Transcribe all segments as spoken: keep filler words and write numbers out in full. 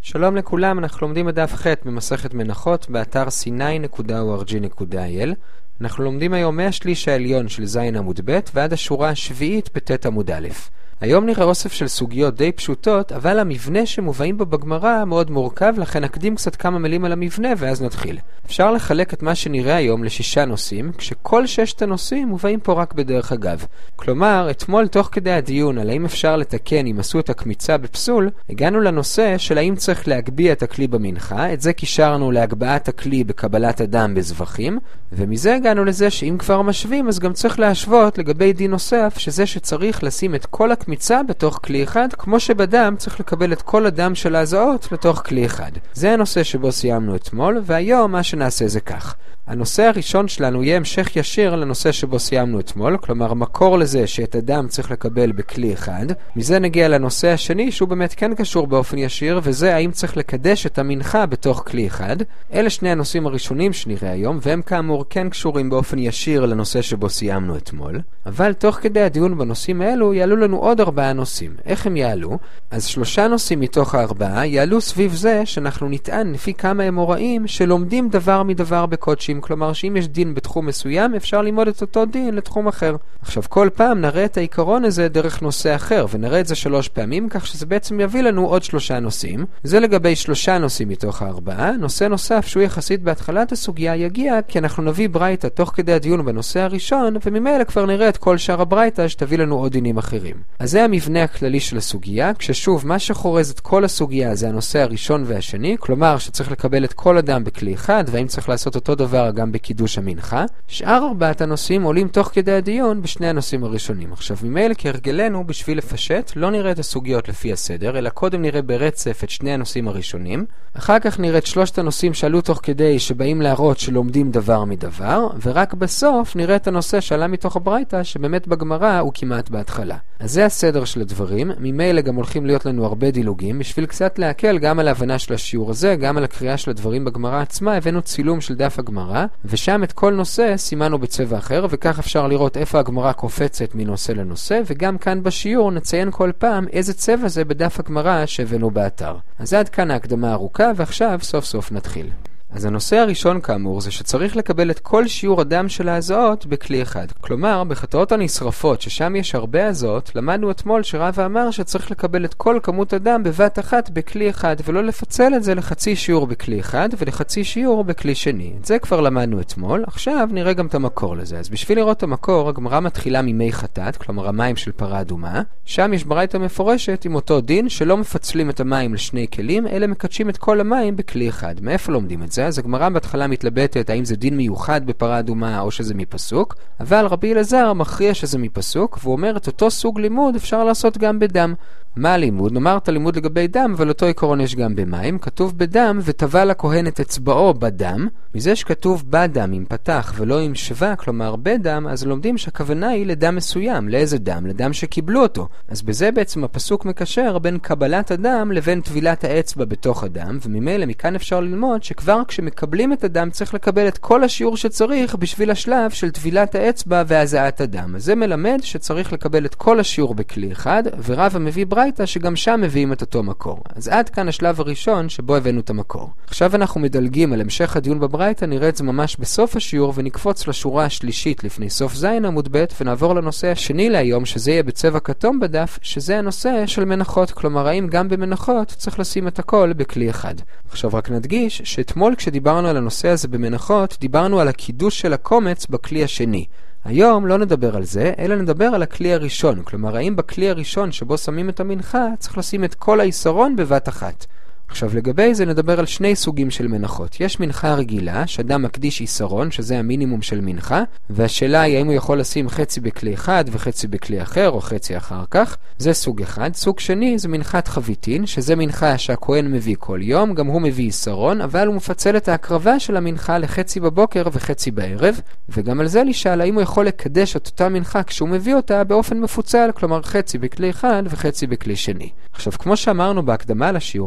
שלום לכולם, אנחנו לומדים בדף ח' במסכת מנחות באתר סיני נקודה או אר ג'י נקודה איי אל. אנחנו לומדים היום מהשליש העליון של זין עמוד ב' ועד השורה השביעית בתת עמוד א'. היום נראה אוסף של סוגיות די פשוטות, אבל המבנה שמובאים בו בגמרא מאוד מורכב, לכן נקדים קצת כמה מילים על המבנה ואז נתחיל. אפשר לחלק את מה שנראה היום לשישה נושאים, כשכל ששת הנושאים מובאים פה רק בדרך אגב. כלומר, אתמול תוך כדי הדיון על האם אפשר לתקן אם עשו את הקמיצה בפסול, הגענו לנושא של האם צריך להגביה את הכלי במנחה, את זה קישרנו להגבהת הכלי בקבלת אדם בזבחים, ומזה הגענו לזה שאם כבר משווים אז גם צריך להשוות לגבי דין נוסף, שזה שצריך לשים את כל הקמיצה בתוך כלי אחד, כמו שבדם צריך לקבל את כל הדם של ההזעות לתוך כלי אחד. זה הנושא שבו סיימנו אתמול, והיום מה שנעשה זה כך. הנושא הראשון שלנו יהיה המשך ישיר לנושא שבו סיימנו אתמול, כלומר מקור לזה שאת הדם צריך לקבל בכלי אחד. מזה נגיע לנושא השני שהוא באמת כן קשור באופן ישיר, וזה האם צריך לקדש את המנחה בתוך כלי אחד. אלה שני הנושאים הראשונים שנראה היום, והם כאמור כן קשורים באופן ישיר לנושא שבו סיימנו אתמול. אבל תוך כדי הדיון בנושאים האלו יעלו לנו עוד ארבעה נושאים. איך הם יעלו? אז שלושה נושאים מתוך הארבעה יעלו סביב זה שאנחנו נטען לפי כמה אמוראים שלומדים דבר מדבר בקודשים, כלומר שאם יש דין בתחום מסוים אפשר ללמוד את אותו דין לתחום אחר. עכשיו כל פעם נראה את העיקרון הזה דרך נושא אחר, ונראה את זה שלוש פעמים, כך שזה בעצם יביא לנו עוד שלושה נושאים. זה לגבי שלושה נושאים מתוך הארבעה. נושא נוסף שהוא יחסית בהתחלת הסוגיה יגיע כי אנחנו נביא ברייתא תוך כדי הדיון בנושא הראשון, וממילא כבר נראה את כל שאר הברייתא שתביא לנו עוד דינים אחרים. אז זה המבנה הכללי של הסוגיה, כששוב מה שחורז את כל הסוגיה זה הנושא הראשון והשני, כלומר שצריך לקבל את כל אדם בכלי אחד, והאם צריך לעשות אותו דבר גם בקידוש המנחה. שאר ארבעת הנושאים עולים תוך כדי הדיון בשני הנושאים הראשונים. עכשיו ממילא כהרגלנו בשביל לפשט לא נראה את הסוגיות לפי הסדר, אלא קודם נראה ברצף את שני הנושאים הראשונים, אחר כך נראה את שלושת הנושאים שעלו תוך כדי שבאים להראות שלומדים דבר מדבר, ורק בסוף נראה את הנושא שעלה מתוך הברייתא שבאמת בגמרא הוא כמעט בהתחלה. אז זה הסדר של הדברים. ממילא גם הולכים להיות לנו הרבה דילוגים, בשביל קצת להקל גם על ההבנה של השיעור הזה, גם על הקריאה של הדברים בגמרא עצמה. הבאנו צילום של דף הגמרא, ושם את כל נושא סימנו בצבע אחר, וכך אפשר לראות איפה הגמרא קופצת מנושא לנושא, וגם כאן בשיעור נציין כל פעם איזה צבע זה בדף הגמרא שהבאנו באתר. אז עד כאן ההקדמה ארוכה, ועכשיו סוף סוף נתחיל. אז הנושא הראשון כאמור זה שצריך לקבל את כל שיעור הדם של ההזעות בכלי אחד. כלומר, בחטאות הנשרפות ששם יש הרבה הזעות, למדנו אתמול שרבא אמר שצריך לקבל את כל כמות הדם בבת אחת בכלי אחד, ולא לפצל את זה לחצי שיעור בכלי אחד ולחצי שיעור בכלי שני. את זה כבר למדנו אתמול. עכשיו נראה גם את המקור לזה. אז בשביל לראות את המקור, הגמרא מתחילה ממי חטאת, כלומר המים של פרה אדומה. שם יש ברייתא מפורשת עם אותו דין שלא מפצלים את המים לשני כלים, אלא מקדשים את כל המים בכלי אחד. מאיפה לומדים את זה? אז הגמרא בהתחלה מתלבטת האם זה דין מיוחד בפרה אדומה או שזה מפסוק, אבל רבי אלעזר מכריע שזה מפסוק, והוא אומר את אותו סוג לימוד אפשר לעשות גם בדם. מה הלימוד? נאמר את הלימוד לגבי דם, אבל אותו עיקרון יש גם במים. כתוב בדם וטבע לכהן את אצבעו בדם. מזה שכתוב בדם עם פתח ולא עם שווה, כלומר בדם, אז לומדים שהכוונה היא לדם מסוים. לאיזה דם? לדם שקיבלו אותו. אז בזה בעצם הפסוק מקשר בין קבלת הדם לבין טבילת האצבע בתוך הדם, וממילא מכאן אפשר ללמוד שכבר כשמקבלים את הדם צריך לקבל את כל השיעור שצריך בשביל השלב של טבילת האצבע והזעת הדם. אז זה מלמד שצריך לקבל את כל השיעור בכלי אחד, ורב מביא ברייתא שגם שם מביאים את אותו מקור. אז עד כאן השלב הראשון שבו הבאנו את המקור. עכשיו אנחנו מדלגים על המשך הדיון בברייתא, נראה את זה ממש בסוף השיעור ונקפוץ לשורה השלישית לפני סוף זין עמוד ב' ונעבור לנושא השני להיום, שזה יהיה בצבע כתום בדף, שזה הנושא של מנחות. כלומר האם גם במנחות צריך לשים את הכל בכלי אחד. עכשיו רק נדגיש שאתמול כשדיברנו על הנושא הזה במנחות דיברנו על הקידוש של הקומץ בכלי השני. היום לא נדבר על זה, אלא נדבר על הכלי הראשון. כלומר, האם בכלי הראשון שבו שמים את המנחה צריך לשים את כל היסרון בבת אחת. עכשיו לגבי זה נדבר על שני סוגים של מנחות. יש מנחה רגילה, שאדם מקדיש יסרון, שזה המינימום של מנחה, והשאלה היא האם הוא יכול לשים חצי בכלי אחד וחצי בכלי אחר, או חצי אחר כך. זה סוג אחד. סוג שני זה מנחת חביתין, שזה מנחה שהכהן מביא כל יום, גם הוא מביא יסרון, אבל הוא מפצל את ההקרבה של המנחה לחצי בבוקר וחצי בערב, וגם על זה נשאל האם הוא יכול לקדש את אותה מנחה כשהוא מביא אותה באופן מפוצל, כלומר חצי בכלי אחד וחצי בכלי שני. עכשיו כמו שאמרנו בהקדמה לשיעור, ההנחה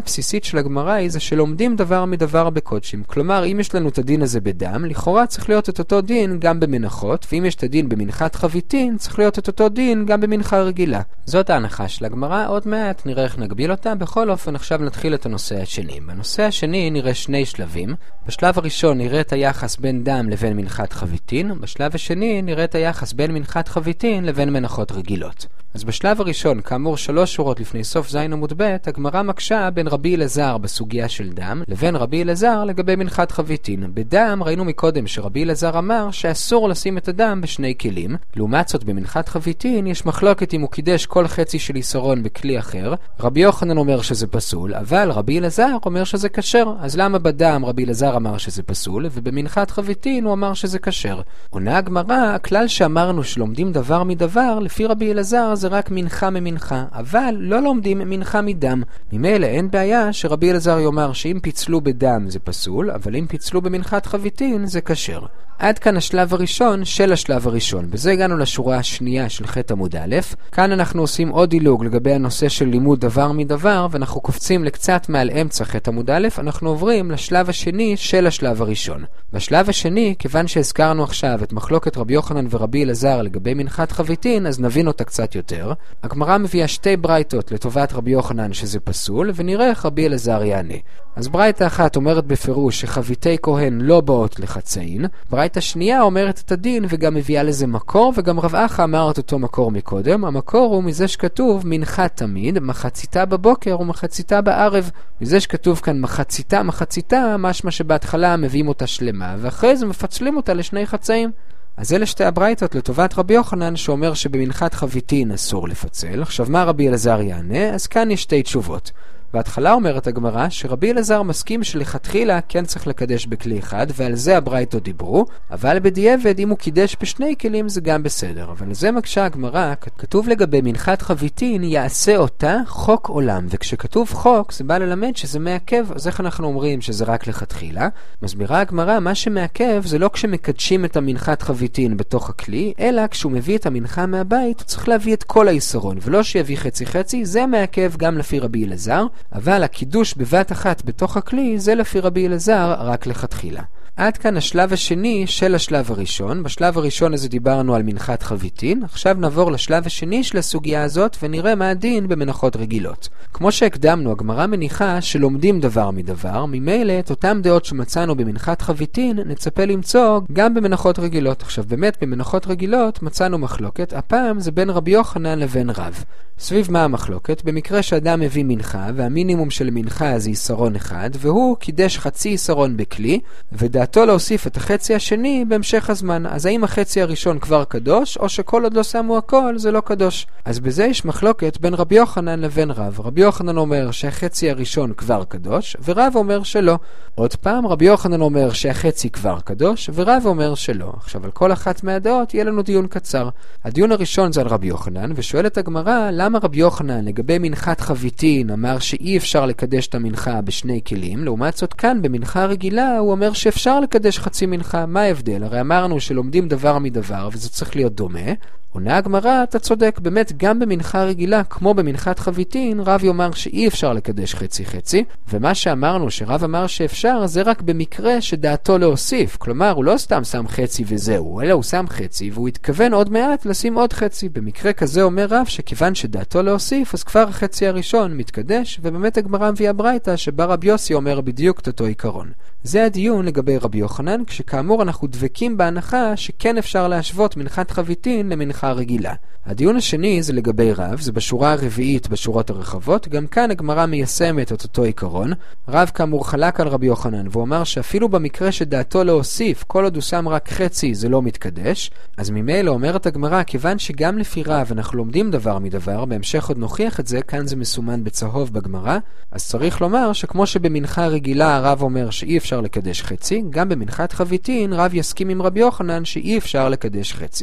הבסיסית של הגמרא היא זה שלומדים דבר מדבר בקודשים. כלומר, אם יש לנו את הדין הזה בדם, לכאורה צריך להיות את אותו דין גם במנחות, ואם יש את הדין במנחת חביתין, צריך להיות את אותו דין גם במנחה רגילה. זאת ההנחה של הגמרא, עוד מעט נראה איך נגביל אותה. בכל אופן, עכשיו נתחיל את הנושא השני. בנושא השני נראה שני שלבים. בשלב הראשון נראה את היחס בין דם לבין מנחת חביתין, בשלב השני נראה את היחס בין מנחת חביתין לבין מנחות רגילות. אז בשלב הראשון, כאמור שלוש שורות לפני סוף זין עמוד ב', הגמרא מקשה בין רבי אלעזר בסוגיה של דם לבין רבי אלעזר לגבי מנחת חביתין. בדם ראינו מקודם שרבי אלעזר אמר שאסור לשים את הדם בשני כלים. לעומת זאת במנחת חביתין יש מחלוקת אם הוא קידש כל חצי של יסרון בכלי אחר. רבי יוחנן אומר שזה פסול, אבל רבי אלעזר אומר שזה כשר. אז למה בדם רבי אלעזר אמר שזה פסול ובמנחת חביתין הוא אמר שזה כשר? עונה הגמרא, הכלל שאמרנו שלומדים דבר מדבר, לפי רבי אלעזר זה רק מנחה ממנחה, אבל לא לומדים מנחה מדם. ממילא אין בעיה שרבי אלעזר יאמר שאם פיצלו בדם זה פסול, אבל אם פיצלו במנחת חביתין זה כשר. עד כאן השלב הראשון של השלב הראשון. בזה הגענו לשורה השנייה של ח' עמוד א'. כאן אנחנו עושים עוד דילוג לגבי הנושא של לימוד דבר מדבר, ואנחנו קופצים לקצת מעל אמצע ח' עמוד א', אנחנו עוברים לשלב השני של השלב הראשון. בשלב השני, כיוון שהזכרנו עכשיו את מחלוקת רבי יוחנן ורבי אלעזר לגבי מנחת חביתין, אז נבין אותה קצת יותר. הגמרא מביאה שתי ברייתות לטובת רבי יוחנן שזה פסול, ונראה איך רבי אלעזר יענה. אז ברייתה אחת אומרת בפירוש שחביתי כהן לא באות לחצאין. ברייתה שנייה אומרת את הדין וגם מביאה לזה מקור, וגם רב אחא אמר את אותו מקור מקודם. המקור הוא מזה שכתוב מנחת תמיד, מחציתה בבוקר ומחציתה בערב. מזה שכתוב כאן מחציתה, מחציתה, משמע שבהתחלה מביאים אותה שלמה, ואחרי זה מפצלים אותה לשני חצאים. אז אלה שתי הברייתות לטובת רבי יוחנן שאומר שבמנחת חביתין אסור לפצל. עכשיו מה רבי אלעזר יענה? אז כאן יש שתי תשובות. בהתחלה אומרת הגמרא שרבי אלעזר מסכים שלכתחילה כן צריך לקדש בכלי אחד, ועל זה הברייתות דיברו, אבל בדיעבד אם הוא קידש בשני כלים זה גם בסדר. אבל זה מקשה הגמרא, כתוב לגבי מנחת חביתין יעשה אותה חוק עולם, וכשכתוב חוק זה בא ללמד שזה מעכב. אז איך אנחנו אומרים שזה רק לכתחילה? מסבירה הגמרא, מה שמעכב זה לא כשמקדשים את המנחת חביתין בתוך הכלי, אלא כשהוא מביא את המנחה מהבית הוא צריך להביא את כל היסרון, ולא שיביא חצי חצי. זה מעכב גם לפי רבי אלעזר, אבל הקידוש בבת אחת בתוך הכלי זה לפי רבי אלעזר רק לכתחילה. עד כאן השלב השני של השלב הראשון. בשלב הראשון הזה דיברנו על מנחת חביתין. עכשיו נעבור לשלב השני של הסוגיה הזאת ונראה מה הדין במנחות רגילות. כמו שהקדמנו, הגמרא מניחה שלומדים דבר מדבר, ממילא את אותם דעות שמצאנו במנחת חביתין נצפה למצוא גם במנחות רגילות. עכשיו באמת במנחות רגילות מצאנו מחלוקת, הפעם זה בין רבי יוחנן לבין רב. סביב מה המחלוקת? במקרה שאדם מביא מנחה והמינימום של מנחה זה יסרון אחד, והוא קידש חצי יסרון בכלי ודעתו להוסיף את החצי השני בהמשך הזמן. אז האם החצי הראשון כבר קדוש או שכל עוד לא שמו הכל זה לא קדוש? אז בזה יש מחלוקת בין רבי יוחנן לבין רב. רבי יוחנן אומר שהחצי הראשון כבר קדוש ורב אומר שלא. עוד פעם רבי יוחנן אומר שהחצי כבר קדוש ורב אומר שלא. עכשיו על כל אחת מהדעות יהיה לנו דיון קצר. הדיון הראשון זה על רבי יוחנן, ושואלת הגמרא למה רבי יוחנן לגבי מנחת חביתין אמר שאי אפשר לקדש את המנחה בשני כלים, לעומת זאת כאן במנחה רגילה הוא אומר שאפשר לקדש חצי מנחה. מה ההבדל? הרי אמרנו שלומדים דבר מדבר וזה צריך להיות דומה. עונה הגמרא, אתה צודק, באמת גם במנחה רגילה כמו במנחת חביתין רב יאמר שאי אפשר לקדש חצי חצי, ומה שאמרנו שרב אמר שאפשר זה רק במקרה שדעתו להוסיף. כלומר הוא לא סתם שם חצי וזהו, אלא הוא שם חצי והוא התכוון עוד מעט לשים עוד חצי. במקרה כזה אומר רב שכיוון שדעתו להוסיף אז כבר החצי הראשון מתקדש, ובאמת הגמרא מביאה ברייתא שבה רבי יוסי אומר בדיוק את אותו עיקרון. זה הדיון לגבי רבי יוחנן, כשכאמור אנחנו דבקים בהנחה שכן אפשר להשוות מנחת חביתין למנחה רגילה. הדיון השני זה לגבי רב, זה בשורה הרביעית בשורות הרחבות. גם כאן הגמרא מיישמת את אותו עיקרון. רב כאמור חלק על רבי יוחנן והוא אמר שאפילו במקרה שדעתו להוסיף כל עוד הוא שם רק חצי זה לא מתקדש. אז ממילא אומרת הגמרא, כיוון שגם לפי רב אנחנו לומדים דבר מדבר, בהמשך עוד נוכיח את זה, כאן זה מסומן בצהוב בגמרא, אז צריך לומר שכמו שבמנחה רגילה הרב אומר שאי אפשר לקדש חצי, גם במנחת חביתין רב יסכים עם רבי יוחנן שאי אפשר לקדש חצי.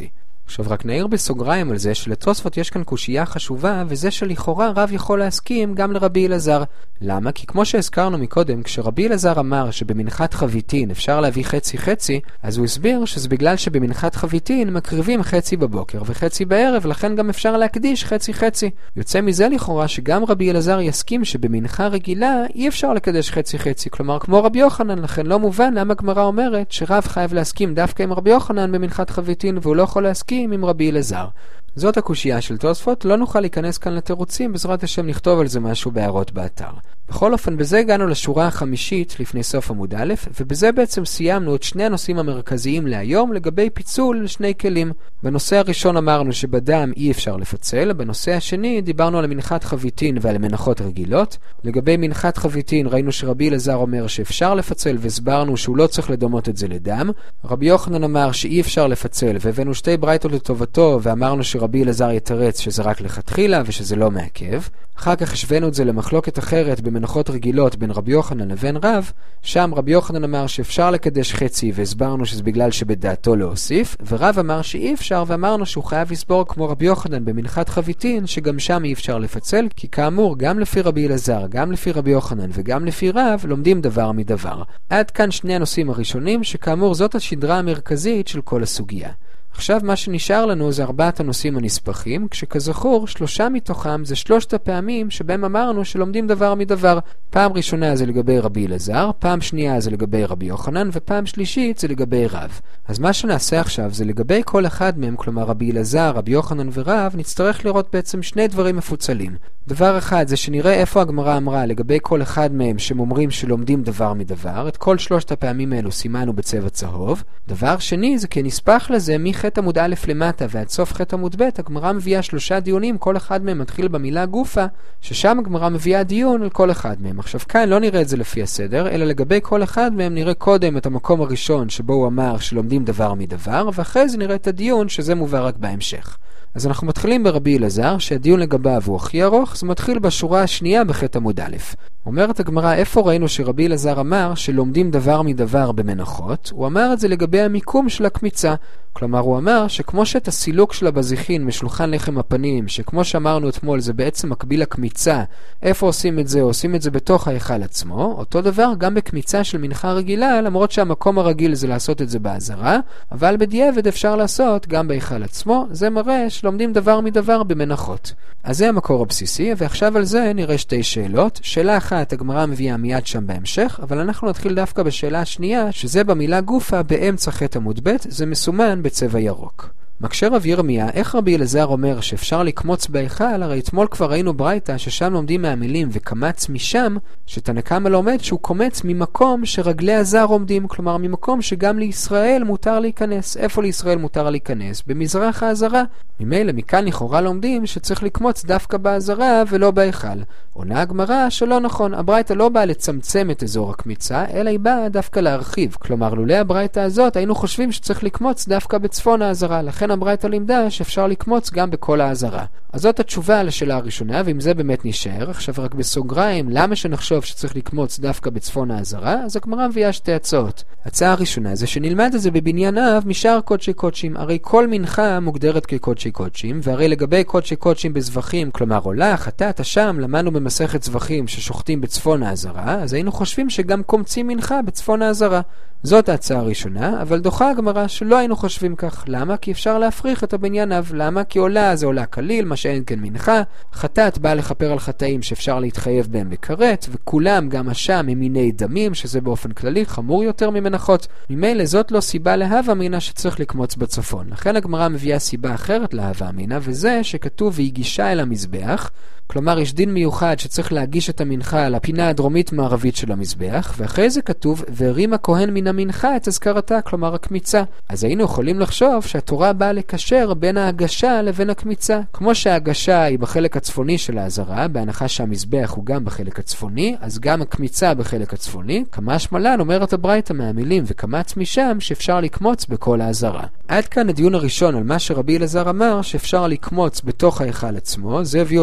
עכשיו רק נעיר בסוגריים על זה שלתוספות יש כאן קושייה חשובה, וזה שלכאורה רב יכול להסכים גם לרבי אלעזר. למה? כי כמו שהזכרנו מקודם, כשרבי אלעזר אמר שבמנחת חביתין אפשר להביא חצי חצי, אז הוא הסביר שזה בגלל שבמנחת חביתין מקריבים חצי בבוקר וחצי בערב, לכן גם אפשר להקדיש חצי חצי. יוצא מזה לכאורה שגם רבי אלעזר יסכים שבמנחה רגילה אי אפשר לקדש חצי חצי, כלומר כמו רבי יוחנן, לכן לא מובן למה הגמרא אומרת שרב חייב להסכים דווקא עם רבי יוחנן במנחת חביתין והוא לא יכול להסכים עם רבי אלעזר. זאת הקושייה של תוספות, לא נוכל להיכנס כאן לתירוצים, בעזרת השם נכתוב על זה משהו בהערות באתר. בכל אופן, בזה הגענו לשורה החמישית לפני סוף עמוד א', ובזה בעצם סיימנו את שני הנושאים המרכזיים להיום לגבי פיצול לשני כלים. בנושא הראשון אמרנו שבדם אי אפשר לפצל, בנושא השני דיברנו על מנחת חביתין ועל מנחות רגילות. לגבי מנחת חביתין ראינו שרבי אלעזר אומר שאפשר לפצל, והסברנו שהוא לא צריך לדמות את זה לדם. רבי יוחנן אמר שאי אפשר לפצל, והבאנו שתי ברייתות לטובתו, ואמרנו שרבי אלעזר יתרץ שזה רק לכתחילה ושזה לא מעכב. אחר כך השווינו את זה למחלוקת אחרת במנחות רגילות בין רבי יוחנן לבין רב, שם רבי יוחנן אמר שאפשר לקדש חצי והסברנו שזה בגלל שבדעתו להוסיף, ורב אמר שאי אפשר ואמרנו שהוא חייב לסבור כמו רבי יוחנן במנחת חביתין שגם שם אי אפשר לפצל, כי כאמור גם לפי רבי אלעזר, גם לפי רבי יוחנן וגם לפי רב לומדים דבר מדבר. עד כאן שני הנושאים הראשונים שכאמור זאת השדרה המרכזית של כל הסוגיה. עכשיו מה שנשאר לנו זה ארבעת הנושאים הנספחים, כשכזכור שלושה מתוכם זה שלושת הפעמים שבהם אמרנו שלומדים דבר מדבר. פעם ראשונה זה לגבי רבי אלעזר, פעם שנייה זה לגבי רבי יוחנן, ופעם שלישית זה לגבי רב. אז מה שנעשה עכשיו זה לגבי כל אחד מהם, כלומר רבי אלעזר, רבי יוחנן ורב, נצטרך לראות בעצם שני דברים מפוצלים. דבר אחד זה שנראה איפה הגמרא אמרה לגבי כל אחד מהם שמומרים שלומדים דבר מדבר. את כל שלושת הפעמים האלו סימנו בצבע צהוב. דבר שני זה כנספח לזה מחטא עמוד א' למטה ועד סוף חטא עמוד ב', הגמרא מביאה שלושה דיונים, כל אחד מהם מתחיל במילה גופה, ששם הגמרא מביאה דיון על כל אחד מהם. עכשיו כאן לא נראה את זה לפי הסדר, אלא לגבי כל אחד מהם נראה קודם את המקום הראשון שבו הוא אמר שלומדים דבר מדבר, ואחרי זה נראה את הדיון שזה מובא רק בהמשך. אז אנחנו מתחילים ברבי אלעזר, שהדיון לגביו הוא הכי ארוך, זה מתחיל בשורה השנייה בחטא עמוד א'. אומרת הגמרא, איפה ראינו שרבי אלעזר אמר שלומדים דבר מדבר במנחות? הוא אמר את זה לגבי המיקום של הקמיצה. כלומר, הוא אמר שכמו שאת הסילוק שלה בזיכין משולחן לחם הפנים, שכמו שאמרנו אתמול זה בעצם מקביל לקמיצה, איפה עושים את זה? עושים את זה בתוך ההיכל עצמו. אותו דבר גם בקמיצה של מנחה רגילה, למרות שהמקום הרגיל זה לעשות את זה בעזרה, אבל בדיעבד אפשר לעשות גם בהיכל עצמו. זה מראה שלומדים דבר מדבר במנחות. אז זה המקור הבסיסי, ועכשיו על זה נראה שתי שאלות. שאלה אחת, הגמרא מביאה מיד שם בהמשך, אבל אנחנו נתחיל דווקא בשאלה השנייה, שזה במילה גופה באמצע חטא עמוד ב', זה מסומן בצבע ירוק. מקשה רב ירמיה, איך רבי אלעזר אומר שאפשר לקמוץ בהיכל? הרי אתמול כבר ראינו ברייתא ששם לומדים מהמילים וקמץ משם, שתנא קמא לומד שהוא קומץ ממקום שרגלי הזר עומדים, כלומר ממקום שגם לישראל מותר להיכנס. איפה לישראל מותר להיכנס? במזרח העזרה. ממילא מכאן לכאורה לומדים שצריך לקמוץ דווקא בעזרה ולא בהיכל. עונה הגמרא שלא נכון, הברייתא לא באה לצמצם את אזור הקמיצה, אלא היא באה דווקא להרחיב. כלומר, לולא הברייתא הזאת היינו חושבים שצריך לקמוץ דווקא בצפון העזרה, לכן הברייתא לימדה שאפשר לקמוץ גם בכל העזרה. אז זאת התשובה לשאלה הראשונה, ועם זה באמת נשאר. עכשיו רק בסוגריים, למה שנחשוב שצריך לקמוץ דווקא בצפון העזרה? אז הגמרא מביאה שתי הצעות. הצעה הראשונה זה שנלמד את זה בבניין אב משאר קודשי קודשים. הרי כל מנחה מוגדרת כקודשי קודשים, והרי לגבי קודשי קודשים בזבחים, כלומר עולה, חטאת, אשם, למדנו במסכת זבחים ששוחטים בצפון העזרה, אז היינו חושבים שגם קומצים מנחה בצפון העזרה. זאת ההצעה הראשונה, אבל דוחה הגמרא שלא היינו חושבים כך. למה? כי אפשר להפריך את הבניין אב. למה? כי עולה זה עולה כליל, מה שאין כן מנחה. חטאת באה לחפר על חטאים שאפשר להתחייב בהם בכרת, וכולם גם אשם הם מיני דמים, שזה באופן כללי חמור יותר ממנחות. ממילא זאת לא סיבה להווה אמינא שצריך לקמוץ בצפון. לכן הגמרא מביאה סיבה אחרת להווה אמינא, וזה שכתוב והגישה אל המזבח, כלומר יש דין מיוחד שצריך להגיש את המנחה לפינה הדרומית מערבית של המזבח, ואחרי זה כתוב והרים הכהן מן המנחה את הזכרתה, כלומר הקמיצה. אז היינו יכולים לחשוב שהתורה באה לקשר בין ההגשה לבין הקמיצה. כמו שההגשה היא בחלק הצפוני של העזרה, בהנחה שהמזבח הוא גם בחלק הצפוני, אז גם הקמיצה בחלק הצפוני. כמשמע לן אומרת הברייתא מהמילים וקמץ משם שאפשר לקמוץ בכל העזרה. עד כאן הדיון הראשון על מה שרבי אלעזר אמר שאפשר לקמוץ בתוך ההיכל עצמו. זה הביא אותנו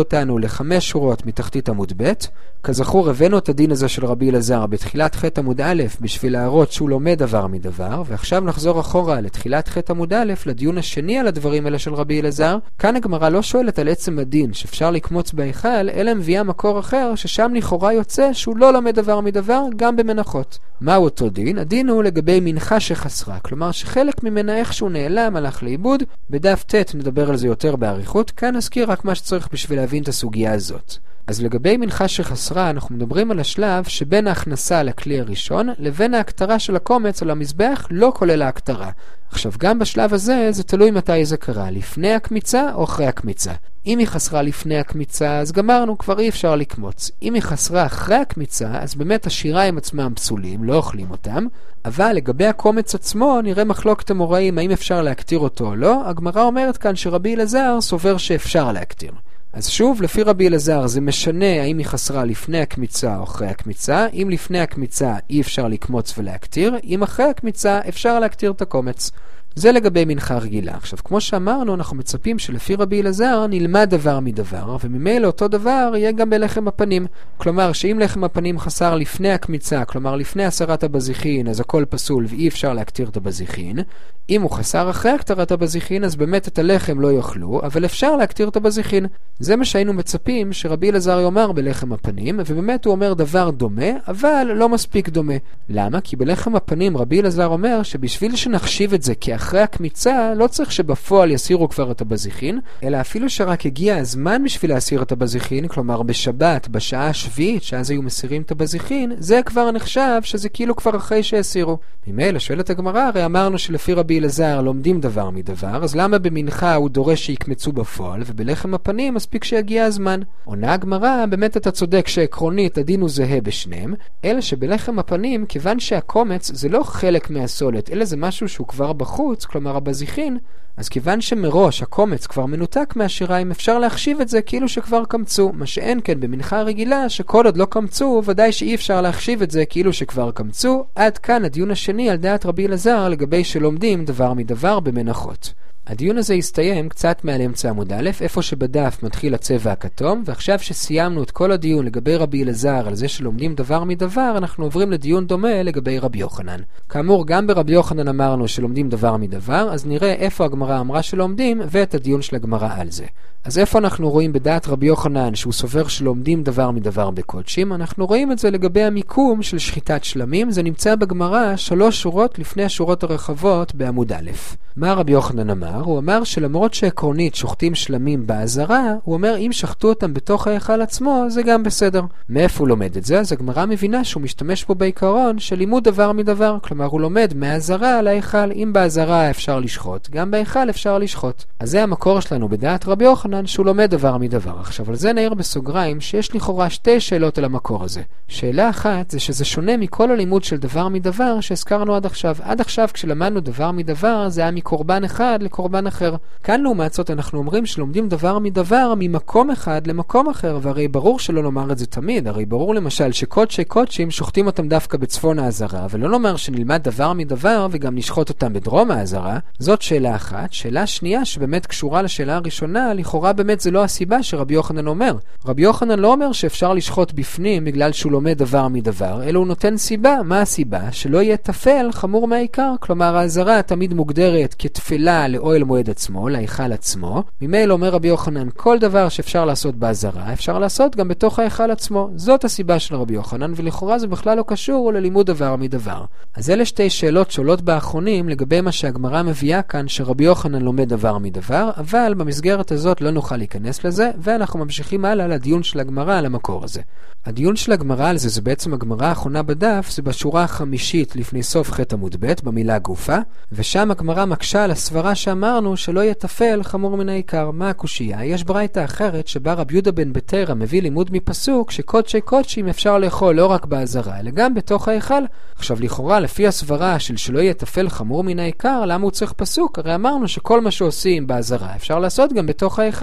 לחמש שורות מתחתית עמוד ב'. כזכור, הבאנו את הדין הזה של רבי אלעזר בתחילת ח' עמוד א' בשביל להראות שהוא לומד דבר מדבר, ועכשיו נחזור אחורה לתחילת ח' עמוד א' לדיון השני על הדברים האלה של רבי אלעזר. כאן הגמרא לא שואלת על עצם הדין שאפשר לקמוץ בהיכל, אלא מביאה מקור אחר ששם לכאורה יוצא שהוא לא לומד דבר מדבר גם במנחות. מהו אותו דין? הדין הוא לגבי מנחה שחסרה, כלומר שחלק ממנה איכשהו נעלם, הלך לאיבוד. בדף ט' נדבר על זה יותר בעריכות, כאן נזכיר רק מה שצריך בשביל להבין את הסוגיה הזאת. אז לגבי מנחה שחסרה, אנחנו מדברים על השלב שבין ההכנסה לכלי הראשון לבין ההקטרה של הקומץ על המזבח, לא כולל ההקטרה. עכשיו, גם בשלב הזה זה תלוי מתי זה קרה, לפני הקמיצה או אחרי הקמיצה. אם היא חסרה לפני הקמיצה, אז גמרנו, כבר אי אפשר לקמוץ. אם היא חסרה אחרי הקמיצה, אז באמת השיריים עצמם פסולים, לא אוכלים אותם. אבל לגבי הקומץ עצמו, נראה מחלוקת המוראים, האם אפשר להקטיר אותו או לא. הגמרא אומרת כאן שרבי אלעזר סובר שאפשר להקטיר. אז שוב, לפי רבי אלעזר זה משנה האם היא חסרה לפני הקמיצה או אחרי הקמיצה. אם לפני הקמיצה אי אפשר לקמוץ ולהקטיר, אם אחרי הקמיצה אפשר להקטיר את הקומץ. זה לגבי מנחה רגילה. עכשיו, כמו שאמרנו, אנחנו מצפים שלפי רבי אלעזר נלמד דבר מדבר, וממילא אותו דבר יהיה גם בלחם הפנים. כלומר, שאם לחם הפנים חסר לפני הקמיצה, כלומר לפני הסרת הבזיחין, אז הכל פסול ואי אפשר להקטיר את הבזיחין. אם הוא חסר אחרי הקטרת הבזיחין, אז באמת את הלחם לא יאכלו, אבל אפשר להקטיר את הבזיחין. זה מה שהיינו מצפים שרבי אלעזר יאמר בלחם הפנים, ובאמת הוא אומר דבר דומה, אבל לא מספיק דומה. למה? כי בלחם הפנים רבי אלעזר אומר שבשביל שנחשיב את זה כאחרי הקמיצה, לא צריך שבפועל יסירו כבר את הבזיחין, אלא אפילו שרק הגיע הזמן בשביל להסיר את הבזיחין, כלומר בשבת, בשעה השביעית, שאז היו מסירים את הבזיחין, זה כבר נחשב שזה כאילו כבר אחרי שהסירו. ממילא שואלת הגמרא, הרי אמרנו שלפי רבי אלעזר לומדים דבר מדבר, אז למה במנחה הוא דורש שיקמצו בפועל, ובלחם הפנים מספיק שיגיע הזמן? עונה הגמרא, באמת אתה צודק שעקרונית הדין הוא זהה בשניהם, אלא שבלחם הפנים, כיוון שהקומץ זה לא חלק מהסולת, אלא זה משהו שהוא כבר בחוץ, כלומר הבזיחין, אז כיוון שמראש הקומץ כבר מנותק מהשיריים, אפשר להחשיב את זה כאילו שכבר קמצו, מה שאין כן במנחה רגילה שכל עוד לא קמצו, ודאי שאי אפשר להחשיב את זה כאילו שכבר קמצו. עד כאן הדיון השני על דעת רבי אלעזר לגבי שלומדים דבר מדבר במנחות. הדיון הזה הסתיים קצת מעל אמצע עמוד א', איפה שבדף מתחיל הצבע הכתום, ועכשיו שסיימנו את כל הדיון לגבי רבי אלעזר על זה שלומדים דבר מדבר, אנחנו עוברים לדיון דומה לגבי רבי יוחנן. כאמור, גם ברבי יוחנן אמרנו שלומדים דבר מדבר, אז נראה איפה הגמרא אמרה שלומדים ואת הדיון של הגמרא על זה. אז איפה אנחנו רואים בדעת רבי יוחנן שהוא סובר שלומדים דבר מדבר בקודשים? אנחנו רואים את זה לגבי המיקום של שחיטת שלמים, זה נמצא בגמרא שלוש שורות לפני השורות הרחבות בעמוד א'. מה רבי יוחנן אמר? הוא אמר שלמרות שעקרונית שוחטים שלמים בעזרה, הוא אומר אם שחטו אותם בתוך ההיכל עצמו זה גם בסדר. מאיפה הוא לומד את זה? אז הגמרא מבינה שהוא משתמש פה בעיקרון של לימוד דבר מדבר, כלומר הוא לומד מהעזרה להיכל. אם בעזרה אפשר לשחוט, גם בהיכל אפשר לשחוט. אז זה המקור שלנו בדעת רבי יוחנן שהוא לומד דבר מדבר. עכשיו על זה נעיר בסוגריים שיש לכאורה שתי שאלות על המקור הזה. שאלה אחת זה שזה שונה מכל הלימוד של דבר מדבר שהזכרנו עד עכשיו. עד עכשיו כשלמדנו דבר מדבר זה היה מקורבן אחד לקורבן אחר. כאן לעומת זאת אנחנו אומרים שלומדים דבר מדבר ממקום אחד למקום אחר, והרי ברור שלא נאמר את זה תמיד. הרי ברור למשל שקודשי קודשים שוחטים אותם דווקא בצפון העזרה, ולא נאמר שנלמד דבר מדבר וגם נשחוט אותם בדרום העזרה. זאת שאלה אחת. שאלה שנייה שבאמת קשורה לשאלה הראשונה, לכאורה באמת זה לא הסיבה שרבי יוחנן אומר. רבי יוחנן לא אומר שאפשר לשחוט בפנים בגלל שהוא לומד דבר מדבר, אלא הוא נותן סיבה. מה הסיבה? שלא יהיה תפל חמור מהעיקר. כלומר העזרה תמיד מוגדרת כתפלה לאוהל מועד עצמו, להיכל עצמו. ממילא אומר רבי יוחנן, כל דבר שאפשר לעשות בעזרה, אפשר לעשות גם בתוך ההיכל עצמו. זאת הסיבה של רבי יוחנן, ולכאורה זה בכלל לא קשור ללימוד דבר מדבר. אז אלה שתי שאלות שעולות באחרונים לגבי מה שהגמרא מביאה כאן, שרבי יוחנן לומד דבר מדבר, אבל במסגרת הזאת לא נוכל להיכנס לזה, ואנחנו ממשיכים הלאה לדיון של הגמרא על המקור הזה. הדיון של הגמרא על זה, זה בעצם הגמרא האחרונה בדף, זה בשורה החמישית לפני סוף ח' עמוד ב' במילה גופה, ושם הגמרא מקשה על הסברה שאמרנו שלא יתפל חמור מן העיקר. מה הקושייה? יש ברייתא אחרת שבה רבי יהודה בן בתרא מביא לימוד מפסוק שקודשי קודשים אפשר לאכול לא רק בעזרה אלא גם בתוך ההיכל. עכשיו לכאורה לפי הסברה של שלא יתפל חמור מן העיקר, למה הוא צריך פסוק? הרי אמרנו שכל מה שעושים בעזרה אפשר לעשות גם בתוך ההיכל.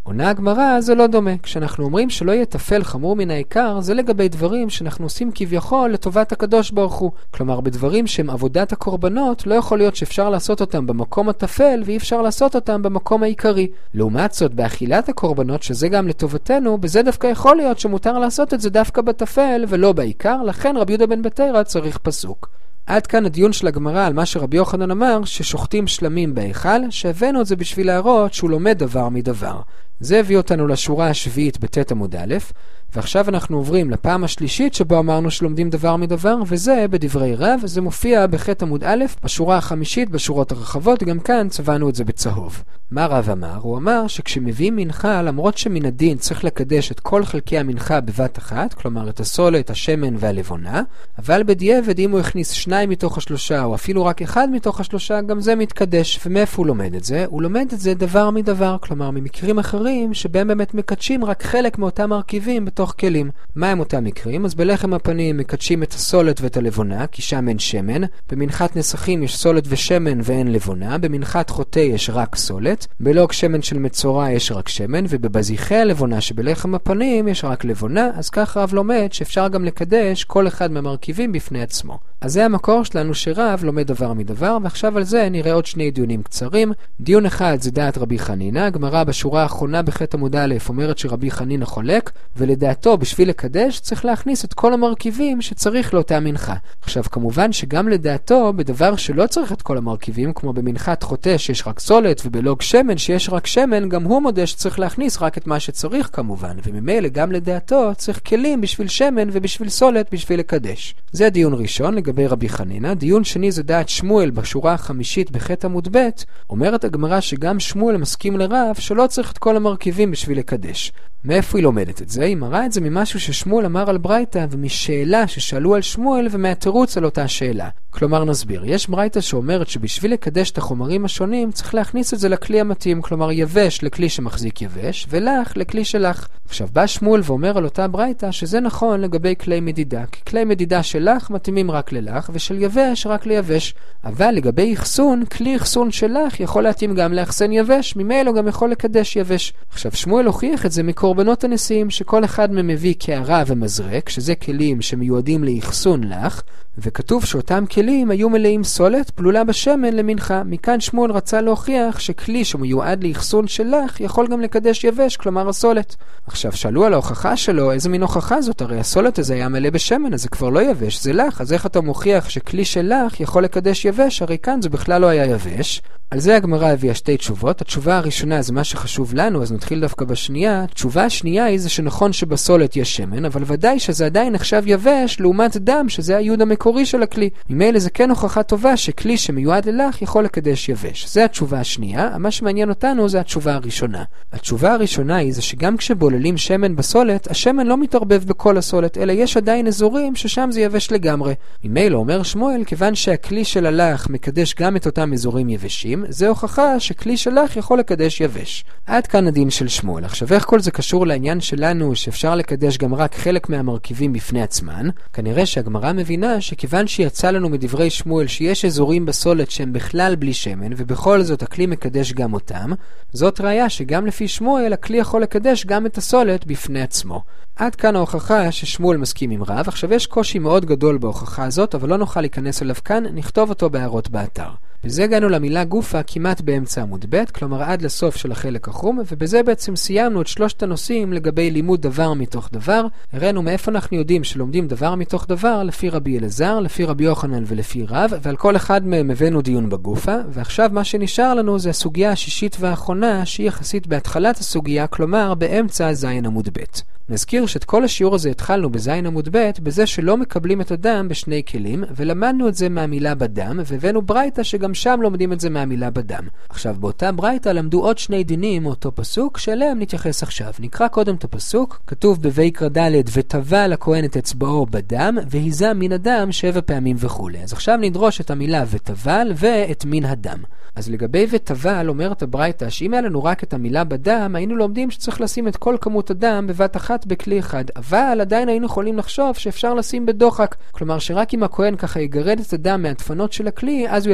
עונה הגמרא, זה לא דומה. כשאנחנו אומרים שלא יהיה טפל חמור מן העיקר, זה לגבי דברים שאנחנו עושים כביכול לטובת הקדוש ברוך הוא. כלומר, בדברים שהם עבודת הקורבנות, לא יכול להיות שאפשר לעשות אותם במקום הטפל, ואי אפשר לעשות אותם במקום העיקרי. לעומת זאת, באכילת הקורבנות, שזה גם לטובתנו, בזה דווקא יכול להיות שמותר לעשות את זה דווקא בטפל ולא בעיקר, לכן רבי יהודה בן בתרא צריך פסוק. עד כאן הדיון של הגמרא על מה שרבי יוחנן אמר, ששוחטים שלמים בהיכל, שהבאנו את זה בשביל להראות שהוא לומד דבר מדבר. זה הביא אותנו לשורה השביעית בתת עמוד א', ועכשיו אנחנו עוברים לפעם השלישית שבו אמרנו שלומדים דבר מדבר, וזה בדברי רב, זה מופיע בח' עמוד א', בשורה החמישית, בשורות הרחבות, גם כאן צבענו את זה בצהוב. מה רב אמר? הוא אמר שכשמביאים מנחה, למרות שמן הדין צריך לקדש את כל חלקי המנחה בבת אחת, כלומר את הסולת, השמן והלבונה, אבל בדיעבד אם הוא הכניס שניים מתוך השלושה, או אפילו רק אחד מתוך השלושה, גם זה מתקדש. ומאיפה הוא לומד את זה? הוא לומד את זה דבר מדבר, כלומר ממקרים אחרים שבהם באמת מקדשים רק חלק מאותם מרכיבים בתוך כלים. מה הם אותם מקרים? אז בלחם הפנים מקדשים את הסולת ואת הלבונה, כי שם אין שמן. במנחת נסכים יש סולת ושמן ואין לבונה. במנחת חוטא יש רק סולת. בלוג שמן של מצורע יש רק שמן. ובבזיחי הלבונה שבלחם הפנים יש רק לבונה. אז כך רב לומד שאפשר גם לקדש כל אחד מהמרכיבים בפני עצמו. אז זה המקור שלנו שרב לומד דבר מדבר, ועכשיו על זה נראה עוד שני דיונים קצרים. דיון אחד זה דעת רבי חנינא. הגמרא בשורה האחרונה בח' עמוד א' אומרת שרבי חנינא חולק, ולדעתו בשביל לקדש צריך להכניס את כל המרכיבים שצריך לאותה מנחה. עכשיו כמובן שגם לדעתו בדבר שלא צריך את כל המרכיבים, כמו במנחת חוטא שיש רק סולת ובלוג שמן שיש רק שמן, גם הוא מודה שצריך להכניס רק את מה שצריך כמובן, וממילא גם לדעתו צריך כלים בשביל שמן ובשביל סולת בשביל לקדש. זה דיון ראשון לגבי רבי חנינא. דיון שני זה דעת שמואל בשורה החמישית בח' עמוד ב', אומרת הגמרא שגם שמואל מסכים לרב שלא צריך את כל המרכיבים בשביל לקדש. מאיפה היא לומדת את זה? היא מראה את זה ממשהו ששמואל אמר על ברייתא ומשאלה ששאלו על שמואל ומהתירוץ על אותה שאלה. כלומר נסביר, יש ברייתא שאומרת שבשביל לקדש את החומרים השונים צריך להכניס את זה לכלי המתאים, כלומר יבש לכלי שמחזיק יבש ולח לכלי שלח. עכשיו בא שמואל ואומר על אותה ברייתא שזה נכון לגבי כלי מדידה, כי כלי מדידה של לח מתאימים רק ללח ושל יבש רק ליבש, אבל לגבי אחסון, כלי אחסון של לח יכול להתאים גם לאחסן יבש, ממילא גם יכול לקדש יבש. עכשיו שמואל הוכיח את זה מקורבנות הנשיאים, שכל אחד מהם מביא קערה ומזרק, שזה כלים שמיועדים לאחסון לח, וכתוב שאותם כלים היו מלאים סולת פלולה בשמן למנחה. מכאן שמואל רצה להוכיח שכלי שמיועד לאחסון של לח יכול גם לקדש יבש, כלומר הסולת. עכשיו שאלו על ההוכחה שלו, איזה מין הוכחה זאת? הרי הסולת הזה היה מלא בשמן, אז זה כבר לא יבש, זה לח, אז איך אתה מוכיח שכלי של לח יכול לקדש יבש? הרי כאן זה בכלל לא היה יבש. על זה הגמרא הביאה שתי תשובות. התשובה הראשונה זה מה שחשוב לנו, אז נתחיל דווקא בשנייה. התשובה השנייה היא זה שנכון שבסולת יש שמן, אבל ודאי שזה עדיין נחשב יבש לעומת דם, שזה היוד המקורי של הכלי. ממילא זה כן הוכחה טובה שכלי שמיועד ללח יכול לקדש יבש. זה התשובה השנייה. מה שמעניין אותנו זה התשובה הראשונה. התשובה הראשונה היא זה שגם כשבוללים שמן בסולת, השמן לא מתערבב בכל הסולת, אלא יש עדיין אזורים ששם זה יבש לגמרי. ממילא אומר שמואל, כיוון שהכלי של הלח מקדש גם את אותם אזורים יבשים, זה הוכחה שכלי שלח יכול לקדש יבש. עד כאן הדין של שמואל. עכשיו איך כל זה קשור לעניין שלנו שאפשר לקדש גם רק חלק מהמרכיבים בפני עצמן? כנראה שהגמרא מבינה שכיוון שיצא לנו מדברי שמואל שיש אזורים בסולת שהם בכלל בלי שמן, ובכל זאת הכלי מקדש גם אותם, זאת ראיה שגם לפי שמואל הכלי יכול לקדש גם את הסולת בפני עצמו. עד כאן ההוכחה ששמואל מסכים עם רב. עכשיו יש קושי מאוד גדול בהוכחה הזאת, אבל לא נוכל להיכנס אליו כאן, נכתוב אותו בהערות באתר. בזה הגענו למילה גופה כמעט באמצע עמוד ב', כלומר עד לסוף של החלק החום, ובזה בעצם סיימנו את שלושת הנושאים לגבי לימוד דבר מתוך דבר. הראינו מאיפה אנחנו יודעים שלומדים דבר מתוך דבר לפי רבי אלעזר, לפי רבי יוחנן ולפי רב, ועל כל אחד מהם הבאנו דיון בגופה, ועכשיו מה שנשאר לנו זה הסוגיה השישית והאחרונה שהיא יחסית בהתחלת הסוגיה, כלומר באמצע זין עמוד ב'. נזכיר שאת כל השיעור הזה התחלנו בזין עמוד ב' בזה שלא מקבלים את הדם בשני כלים, ולמדנו את זה מהמילה בדם, והבאנו ברייתא שגם שם לומדים את זה מהמילה בדם. עכשיו באותה ברייתא למדו עוד שני דינים מאותו פסוק שאליהם נתייחס עכשיו. נקרא קודם את הפסוק. כתוב בויקרא ד' וטבל הכהן את אצבעו בדם והיזה מן הדם שבע פעמים וכו'. אז עכשיו נדרוש את המילה וטבל ואת מן הדם. אז לגבי וטבל אומרת הברייתא שאם היה לנו רק את המילה בדם, היינו לומדים שצריך לשים את כל כמות הדם בבת אחת בכלי אחד, אבל עדיין היינו יכולים לחשוב שאפשר לשים בדוחק, כלומר שרק אם הכהן ככה יגרד את הדם מהדפנות של הכלי, אז הוא יצליח להוציא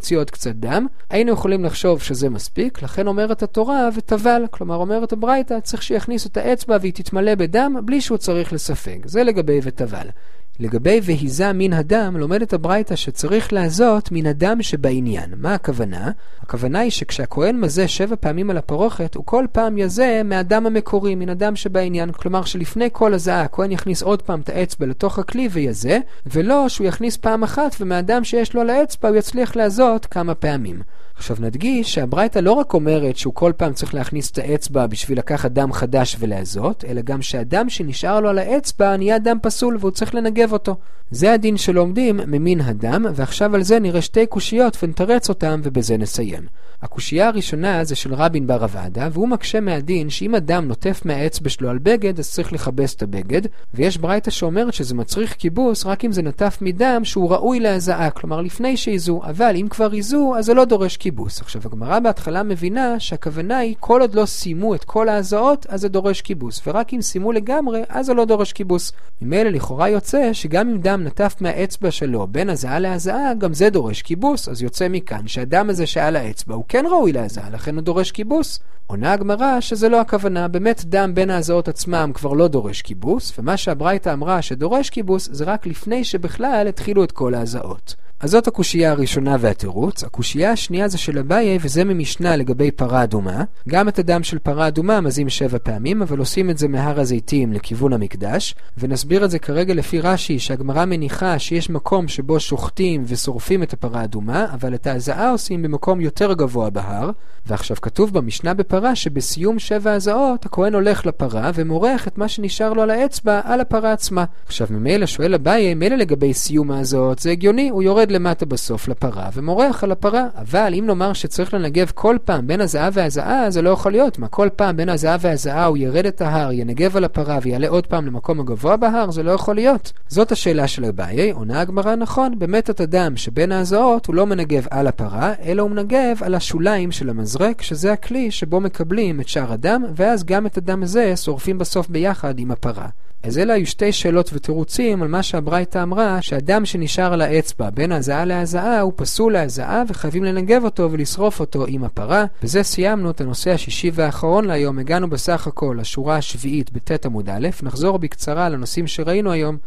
להוציא עוד קצת דם, היינו יכולים לחשוב שזה מספיק, לכן אומרת התורה וטבל, כלומר אומרת הברייתא, צריך שיכניס את האצבע והיא תתמלא בדם בלי שהוא צריך לספק. זה לגבי וטבל. לגבי והיזה מן הדם, לומדת הברייתא שצריך לעזות מן הדם שבעניין. מה הכוונה? הכוונה היא שכשהכהן מזה שבע פעמים על הפרוכת, הוא כל פעם יזה מהדם המקורי, מן הדם שבעניין. כלומר שלפני כל הזעה, הכהן יכניס עוד פעם את האצבע לתוך הכלי ויזה, ולא שהוא יכניס פעם אחת ומהדם שיש לו על האצבע הוא יצליח לעזות כמה פעמים. עכשיו נדגיש שהברייתא לא רק אומרת שהוא כל פעם צריך להכניס את האצבע בשביל לקחת דם חדש ולעזות, אלא גם שהדם שנשאר לו על האצבע נהיה דם פסול והוא צריך לנגב אותו. זה הדין שלומדים ממין הדם, ועכשיו על זה נראה שתי קושיות ונתרץ אותם ובזה נסיים. הקושייה הראשונה זה של רבין בר עבדה, והוא מקשה מהדין שאם אדם נוטף מהאצבע שלו על בגד אז צריך לכבס את הבגד, ויש ברייתא שאומרת שזה מצריך כיבוס רק אם זה נטף מדם שהוא ראוי להזעה, כלומר לפני שיזו, אבל אם כבר יזו אז זה לא דורש כיבוס. עכשיו הגמרא בהתחלה מבינה שהכוונה היא כל עוד לא סיימו את כל ההזעות אז זה דורש כיבוס, ורק אם סיימו לגמרי אז זה לא דורש כיבוס. ממילא לכאורה יוצא שגם אם דם נטף מהאצבע שלו בין הזעה להזעה גם זה דורש כיבוס, אז יוצא מכאן שהדם הזה שעל האצבע הוא כן ראוי להזעה, לכן הוא דורש כיבוס. עונה הגמרא שזה לא הכוונה, באמת דם בין ההזעות עצמם כבר לא דורש כיבוס, ומה שהברייתא אמרה שדורש כיבוס זה רק לפני שבכלל התחילו את כל ההזעות. אז זאת הקושייה הראשונה והתירוץ. הקושייה השנייה זה של אביי, וזה ממשנה לגבי פרה אדומה. גם את הדם של פרה אדומה מזים שבע פעמים, אבל עושים את זה מהר הזיתים לכיוון המקדש, ונסביר את זה כרגע לפי רש"י, שהגמרא מניחה שיש מקום שבו שוחטים ושורפים את הפרה אדומה, אבל את ההזעה עושים במקום יותר גבוה בהר. ועכשיו כתוב במשנה בפרה שבסיום שבע הזעות הכהן הולך לפרה ומורח את מה שנשאר לו על האצבע על הפרה עצמה. עכשיו ממילא שואל אביי, מילא לגבי סיום ההזעות זה הגיוני, הוא יורד למטה בסוף לפרה ומורח על הפרה, אבל אם נאמר שצריך לנגב כל פעם בין הזעה והזעה זה לא יכול להיות. מה כל פעם בין הזעה והזעה הוא ירד את ההר, ינגב על הפרה ויעלה עוד פעם למקום הגבוה בהר, זה לא יכול להיות. זאת השאלה של אביי. עונה הגמרא נכון, באמת את הדם שבין ההזעות הוא לא מנגב על הפרה אלא הוא מנגב על השוליים של המזרק, שזה הכלי שבו מקבלים את שאר הדם, ואז גם את הדם הזה שורפים בסוף ביחד עם הפרה. אז אלה היו שתי שאלות ותירוצים על מה שהברייתא אמרה, שהדם שנשאר על האצבע בין הזעה להזעה הוא פסול להזעה וחייבים לנגב אותו ולשרוף אותו עם הפרה. בזה סיימנו את הנושא השישי והאחרון להיום. הגענו בסך הכל לשורה השביעית בתת עמוד א'. נחזור בקצרה לנושאים שראינו היום.